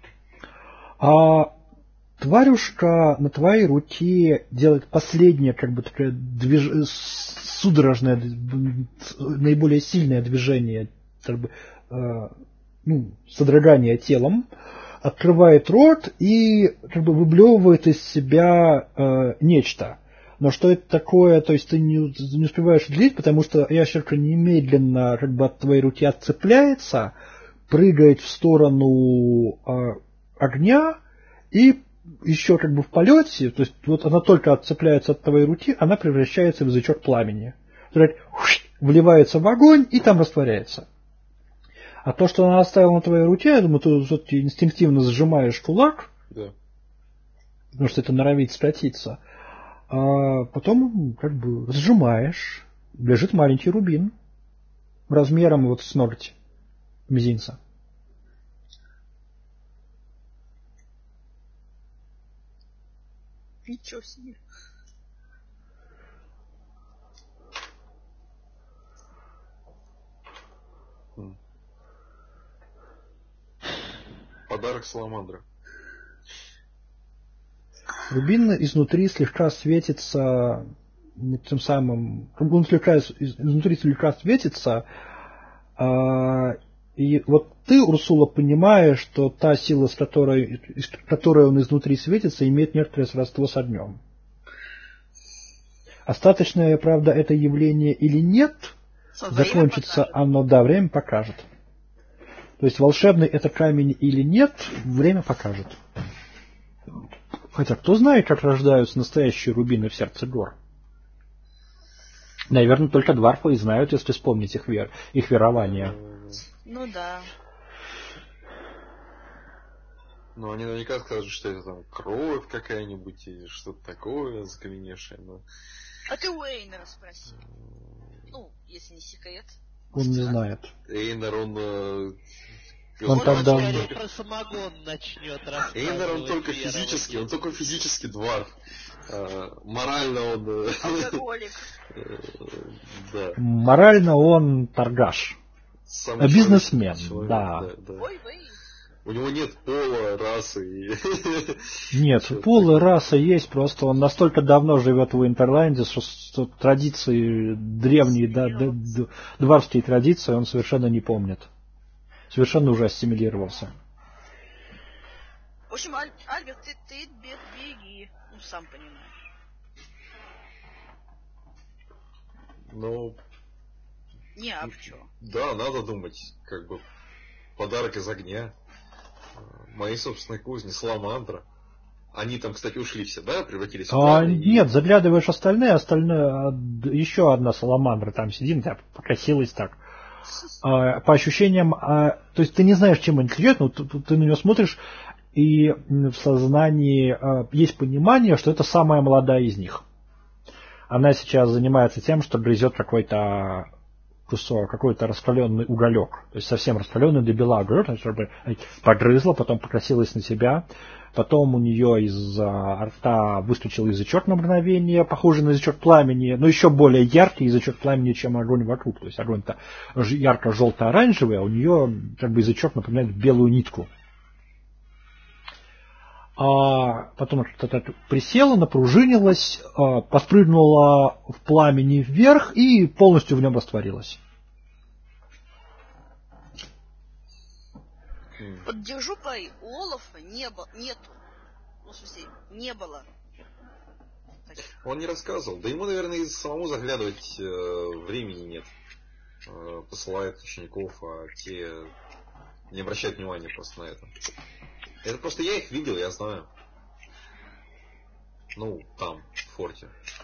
Тварюшка на твоей руке делает последнее, как бы, такое судорожное, наиболее сильное движение, как бы, содрогание телом, открывает рот и, как бы, выблевывает из себя нечто. Но что это такое, то есть ты не успеваешь длить, потому что ящерка немедленно, как бы, от твоей руки отцепляется, прыгает в сторону огня и еще как бы в полете, то есть вот она только отцепляется от твоей руки, она превращается в язычок пламени. Вливается в огонь и там растворяется. А то, что она оставила на твоей руке, я думаю, ты все-таки инстинктивно сжимаешь кулак, да. Потому что это норовит спрятаться. А потом как бы сжимаешь, лежит маленький рубин размером вот с ноготь мизинца. Ничего себе. Подарок Саламандра. Рубин изнутри слегка светится тем самым... Он изнутри слегка светится, и вот ты, Урсула, понимаешь, что та сила, с которой он изнутри светится, имеет некоторое сродство с огнем. Остаточное, правда, это явление или нет, закончится оно, да, время покажет. То есть волшебный это камень или нет, время покажет. Хотя кто знает, как рождаются настоящие рубины в сердце гор? Наверное, только дварфы и знают, если вспомнить их верования. Ну да. Ну, они наверняка скажут, что это там кровь какая-нибудь или что-то такое закаменевшее, но... А ты у Эйнера спроси. Ну, если не секрет. Он не знает. Эйнер, он тогда... про самогон начнет рассказывать. Эйнер, он только физически дварф. Морально он... Алкоголик. Да. Морально он торгаш. Бизнесмен, да. Ой, вы. У него нет пола, расы. Нет, пол и раса есть, просто он настолько давно живет в Уинтерланде, что традиции древние, дварфские традиции он совершенно не помнит. Совершенно уже ассимилировался. В общем, Альберт, ты беги, ну сам понимаешь. Ну... Не, а в чё? Да, надо думать, как бы, подарок из огня. Мои собственные кузни, Саламандра. Они там, кстати, ушли все, да? Превратились в пламя? Нет, заглядываешь остальные, еще одна Саламандра там сидит, покосилась так. По ощущениям, то есть ты не знаешь, чем они клюют, но ты на нее смотришь, и в сознании есть понимание, что это самая молодая из них. Она сейчас занимается тем, что грызет какой-то кусок, какой-то раскаленный уголек, то есть совсем раскаленный до бела уголек, чтобы погрызла, потом покосилась на себя, потом у нее из рта выскочил язычок на мгновение, похожий на язычок пламени, но еще более яркий язычок пламени, чем огонь вокруг, то есть огонь-то ярко-желто-оранжевый, а у нее как бы язычок напоминает белую нитку. А потом что-то присела, напружинилась, подпрыгнула в пламени вверх и полностью в нем растворилась. Поддержу пари, у Олафа нету. Ну, в смысле, не было. Он не рассказывал. Да ему, наверное, и самому заглядывать времени нет. Посылает учеников, а те не обращают внимания просто на это. Это просто я их видел, я знаю. Ну, там, в форте.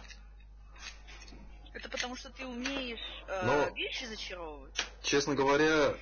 Это потому что ты умеешь вещи зачаровывать? Честно говоря,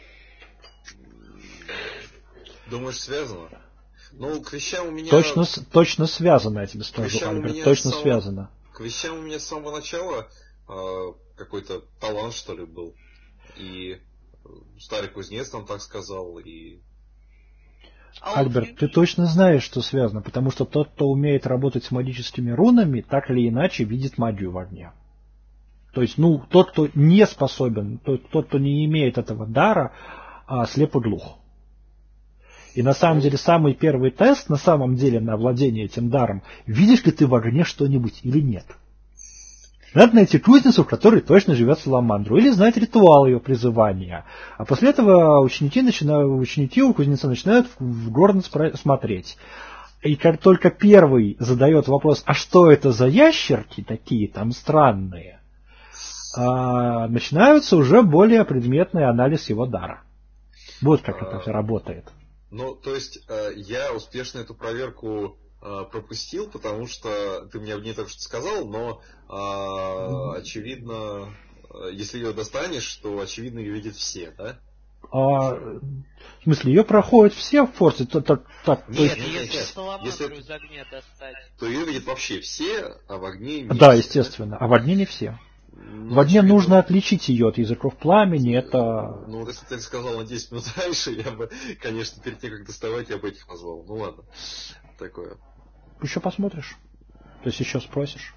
думаешь, связано? Ну, к вещам у меня... Точно связано, я тебе скажу, Альберт, точно связано. К вещам у меня с самого начала какой-то талант, что ли, был. И старый кузнец нам так сказал, и... Альберт, ты точно знаешь, что связано, потому что тот, кто умеет работать с магическими рунами, так или иначе видит магию в огне. То есть, тот, кто не способен, тот, кто не имеет этого дара, слеп и глух. И на самом деле, самый первый тест, на самом деле, на владение этим даром, видишь ли ты в огне что-нибудь или нет. Надо найти кузницу, в которой точно живет Саламандру, или знать ритуал ее призывания. А после этого ученики у кузнеца начинают в горн смотреть. И как только первый задает вопрос, а что это за ящерки такие там странные, начинается уже более предметный анализ его дара. Вот как это все работает. Ну, то есть, я успешно эту проверку пропустил, потому что ты мне только что сказал, но очевидно, если ее достанешь, то очевидно ее видят все, да? В смысле, ее проходят все в форте? Нет, если Саламандру из огня достать, то ее видят вообще все, а в огне не да, все. Естественно, а в огне не все. В огне нужно отличить ее от языков пламени, это... Ну, вот если ты сказал на 10 минут раньше, я бы, конечно, перед тем, как доставать, я бы этих назвал. Ну, ладно. Такое. Еще посмотришь. То есть еще спросишь.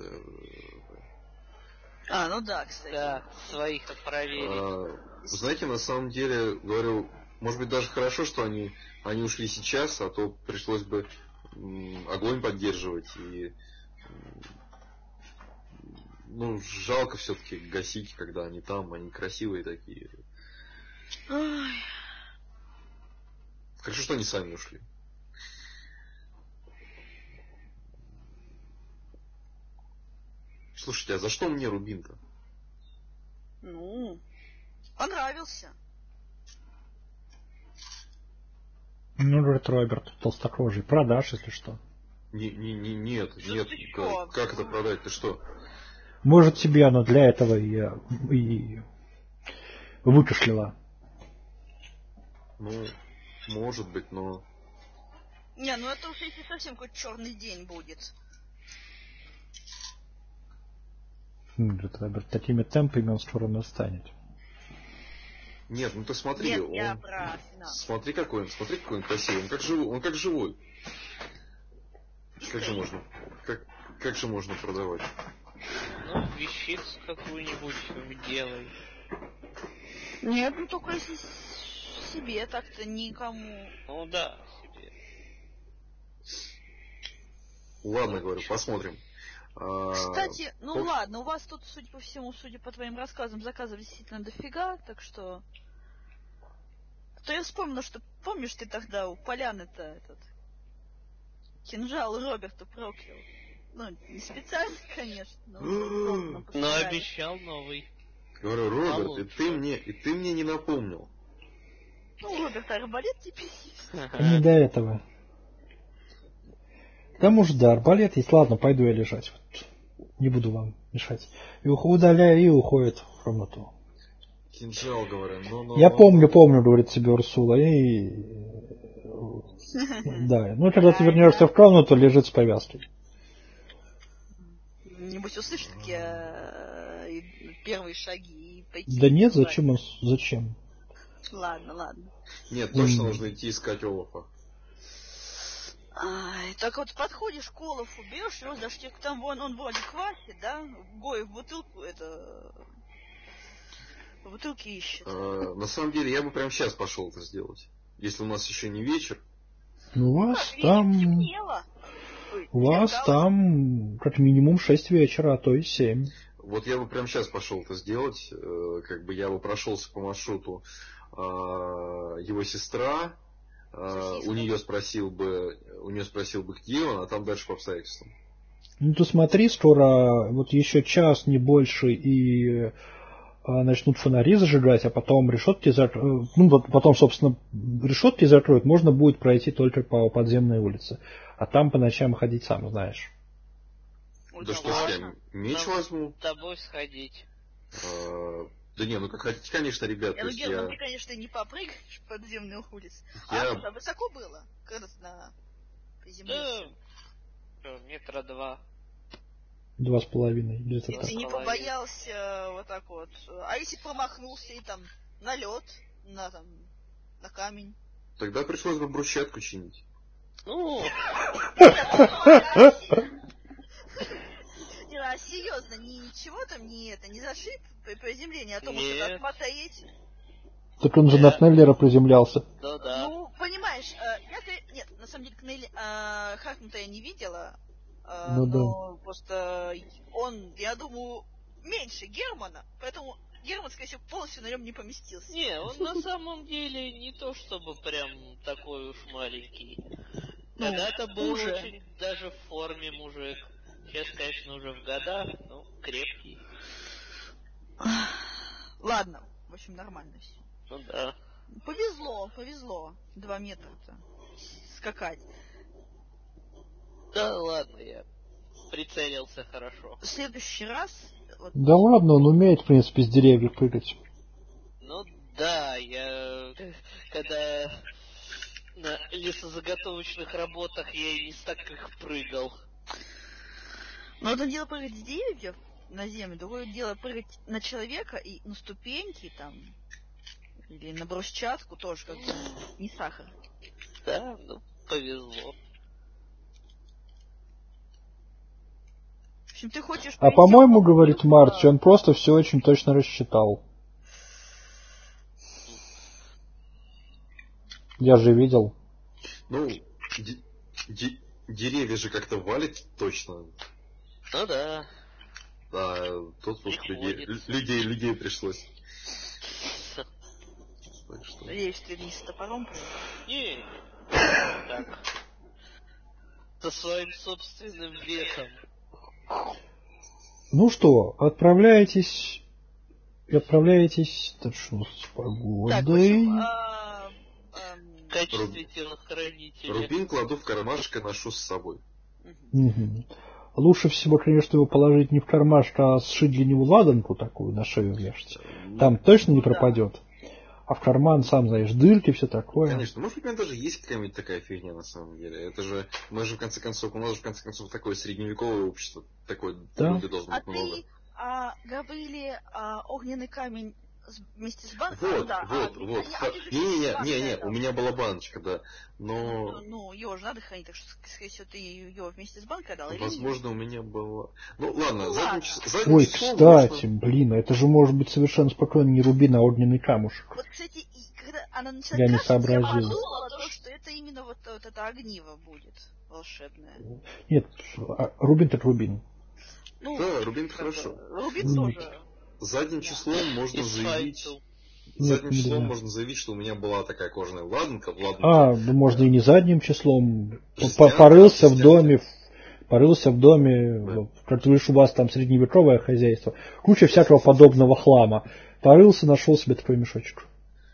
Да. Ну да, кстати. Да, своих-то проверить. Знаете, на самом деле, говорю, может быть, даже хорошо, что они ушли сейчас, а то пришлось бы огонь поддерживать и... жалко все-таки гасить, когда они там, они красивые такие. Ой. Хорошо, что они сами ушли. Слушайте, а за что мне рубин-то? Понравился. Говорит Роберт, толстокожий. Продашь, если что. Нет. Как это продать? Ты что? Может, тебе она для этого и выкашляла. Может быть, но... это уж если совсем какой-то черный день будет. Говорит Роберт, такими темпами он скоро настанет. Нет, ты смотри, смотри какой он красивый, он как живой. Как же можно продавать? Вещицу какую-нибудь делай. Нет, только если себе так-то никому. Ну да, себе. Ладно, говорю, посмотрим. Кстати, ладно, у вас тут, судя по всему, судя по твоим рассказам, заказов действительно дофига, так что... То я вспомнила, что, помнишь, ты тогда у поляны-то этот кинжал Роберта проклял? Не специально, конечно, но обещал новый. Говорю, Роберт, и ты мне не напомнил. Роберт, арбалет теперь есть. Не до этого. К тому же, да, арбалет есть. Ладно, пойду я лежать. Не буду вам мешать. И удаляю, и уходит в комнату. Кинжал, говорю. Я помню, говорит себе Урсула. Да. Когда ты вернешься в комнату, лежит с повязкой. Небось кто-нибудь услышит, как я первые шаги и пойти. Да нет, зачем? Ладно. Нет, точно нужно идти искать Олафа. Так вот подходишь к Олафу, берешь его за штык, там он вроде квасит, да? В бутылку в бутылке ищет. На самом деле, я бы прямо сейчас пошел это сделать. Если у нас еще не вечер. Ну, у вас Как там... темнело. У вас там как минимум 6 вечера, а то и 7. Вот я бы прямо сейчас пошел это сделать. Как бы я бы прошелся по маршруту. Его сестра, у нее спросил бы, где он, а там дальше по обстоятельствам. Ну ты смотри, скоро вот еще час, не больше, и начнут фонари зажигать, а потом решетки закроют. Ну вот потом, собственно, решетки закроют, можно будет пройти только по подземной улице. А там по ночам ходить сам знаешь. Да что ж я меч возьму? С тобой сходить. Да не, ну как хотите, конечно, ребят. Ну, Герман, ты, конечно, не попрыгаешь в подземную улицу. А высоко было? Когда на приземлился? Да, метра 2. 2,5. Где-то И так. ты не побоялся вот так вот. А если промахнулся и там на лед, на камень? Тогда пришлось бы брусчатку чинить. Ну, серьезно, ничего там не зашиб при приземлении, а то может отмотаеть. Так он же на Кнеллера приземлялся. Да. Ну, понимаешь, нет, на самом деле Хартмута я не видела, но просто он, я думаю, меньше Германа, поэтому Герман, скорее всего, полностью на нем не поместился. Не, он на самом деле не то чтобы прям такой уж маленький. Когда-то был очень даже в форме мужик. Сейчас, конечно, уже в годах, но крепкий. Ладно, в общем, нормально все. Ну да. Повезло. 2 метра-то скакать. Да ладно, я прицелился хорошо. В следующий раз... Вот... Да ладно, он умеет, в принципе, с деревьев прыгать. Ну да, я... Когда на лесозаготовочных работах я и не с таких прыгал. Но одно дело прыгать с деревьев на землю, другое дело прыгать на человека и на ступеньки там, или на брусчатку тоже как бы не сахар. Да, ну, повезло. В общем, ты хочешь... А по-моему, говорит Марч, он просто все очень точно рассчитал. Я же видел. Ну, деревья же как-то валят точно. Ну да. Да, тут вот людей пришлось. Так что... Надеюсь, ты не с топором прыгал? Не, так. Со своим собственным весом. Ну что, отправляетесь точно с погодой. Так, в общем, В качестве телохранителя. Рубин кладу в кармашек и ношу с собой. Угу. Лучше всего, конечно, его положить не в кармашек, а сшить для него ладанку такую на шею вешать. Там точно не пропадет. А в карман, сам знаешь, дырки, все такое. Конечно, может быть, у меня даже есть какая-нибудь такая фигня на самом деле. Это же, у нас же в конце концов такое средневековое общество, такое люди должно быть много. Ты говорили огненный камень вместе с банкой? Вот. Не, у меня была баночка, да. Но... Ну, ее же надо хранить, так что, скорее всего, ты ее вместе с банкой отдал? Возможно, у меня была... Ну, ладно, Ой, кстати, блин, это же может быть совершенно спокойно не рубин, а огненный камушек. Вот, кстати, когда она начала я не краситься, я сообразил. подумала, что это именно вот это огниво будет волшебное. Нет, рубин так рубин. Ну, да, рубин-то хорошо. Рубин тоже. Задним числом можно заявить... можно заявить, что у меня была такая кожаная ладанка. Ну можно и не задним числом. Порылся в доме, как ты говоришь, у вас там средневековое хозяйство, куча всякого подобного хлама. Порылся, нашел себе такой мешочек.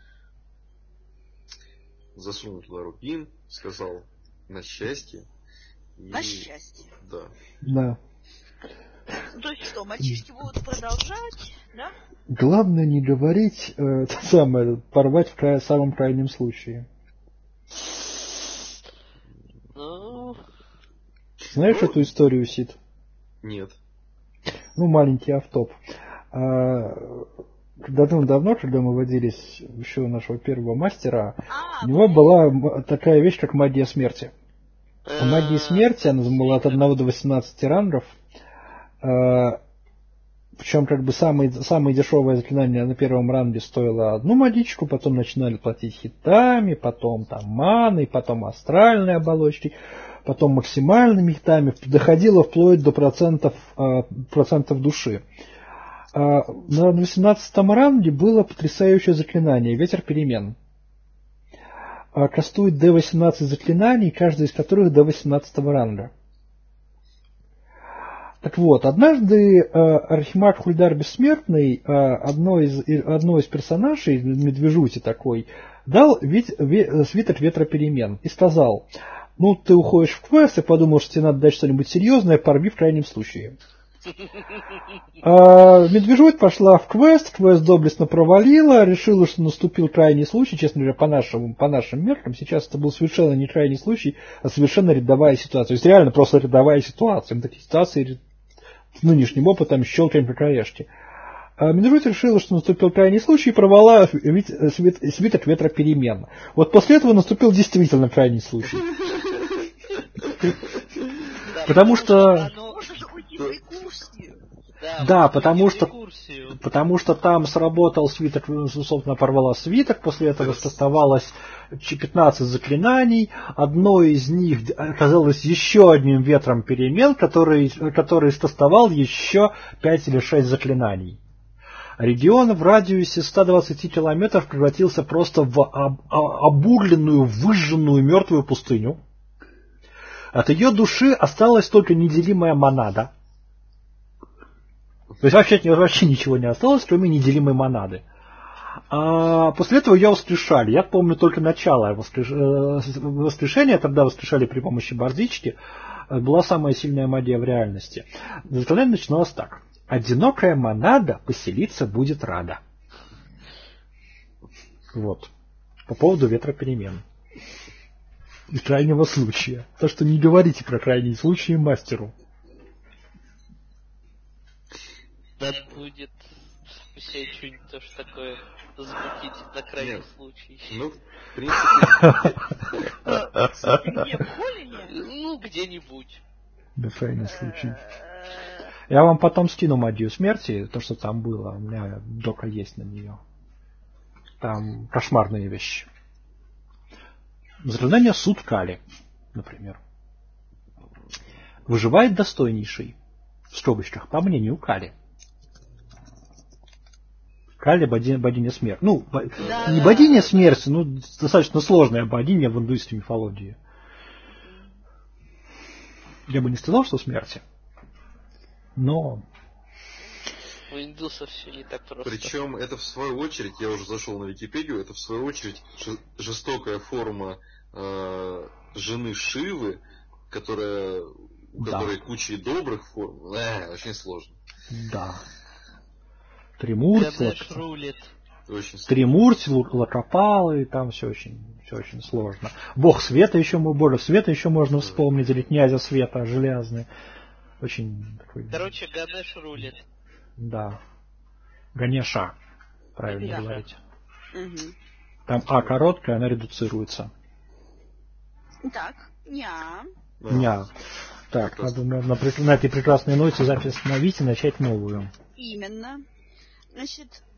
Засунул туда рубин, сказал на счастье. На счастье. Да. То есть что, мальчишки будут продолжать, да? Главное не говорить, порвать в самом крайнем случае. Ну... Знаешь эту историю, Сид? Нет. маленький автоп. Давно, когда мы водились еще у нашего первого мастера, у него была такая вещь, как магия смерти. Магия смерти, она была от 1 до 18 рангов. Причем как бы самое дешевое заклинание на первом ранге стоило 1 магичку, потом начинали платить хитами, потом там маной, потом астральной оболочкой, потом максимальными хитами, доходило вплоть до процентов души. На 18-м ранге было потрясающее заклинание «Ветер перемен». Кастует D18 заклинаний, каждое из которых до 18-го ранга. Так вот, однажды архимаг Хульдар Бессмертный, одной из персонажей, медвежути такой, дал свиток ветра перемен и сказал: ну, ты уходишь в квест и подумал, что тебе надо дать что-нибудь серьезное, порви в крайнем случае. Медвежуть пошла в квест доблестно провалила, решила, что наступил крайний случай. Честно говоря, по нашим меркам, сейчас это был совершенно не крайний случай, а совершенно рядовая ситуация. То есть реально просто рядовая ситуация. Мы такие ситуации с нынешним опытом щелкаем по краешке. Медвежуть решила, что наступил крайний случай и порвала свиток ветра перемен. Вот после этого наступил действительно крайний случай. Потому что... Да, потому что там сработал свиток, собственно, порвала свиток, после этого оставалось 15 заклинаний, одно из них оказалось еще одним ветром перемен, который стастовал еще 5 или 6 заклинаний. Регион в радиусе 120 километров превратился просто в обугленную, выжженную мертвую пустыню. От ее души осталась только неделимая монада. То есть вообще ничего не осталось, кроме неделимой монады. После этого ее воскрешали. Я помню только начало воскрешения. Тогда воскрешали при помощи бордички. Была самая сильная магия в реальности. Заклинание начиналось так. Одинокая монада поселиться будет рада. Вот. По поводу ветра перемен. И крайнего случая. Так что не говорите про крайние случаи мастеру. Надо будет все что-нибудь тоже такое замутить на крайний случай. Ну, в принципе... Где, в Холлине? Ну, где-нибудь. На крайний случай. Я вам потом скину магию смерти, то, что там было. У меня дока есть на нее. Там кошмарные вещи. Заклинание Суд Кали, например. Выживает достойнейший. В скобочках, по мнению Кали. Кали богиня смерти. Ну, не богиня смерти, но достаточно сложная богиня в индуистской мифологии. Я бы не сказал, что смерти. Но... У индусов все не так просто. Причем это в свою очередь, я уже зашел на Википедию, это в свою очередь жестокая форма жены Шивы, у которой куча добрых форм. Очень сложно. Да. Тримурти, Лакопалы, там все очень сложно. Бог света еще можно вспомнить, или князя света железный. Очень такой... Короче, Ганеш рулит. Да. Ганеша, правильно говорить. Угу. Там короткая, она редуцируется. Так, ня. Так, надо на этой прекрасной ноте запись остановить и начать новую. Именно. Значит,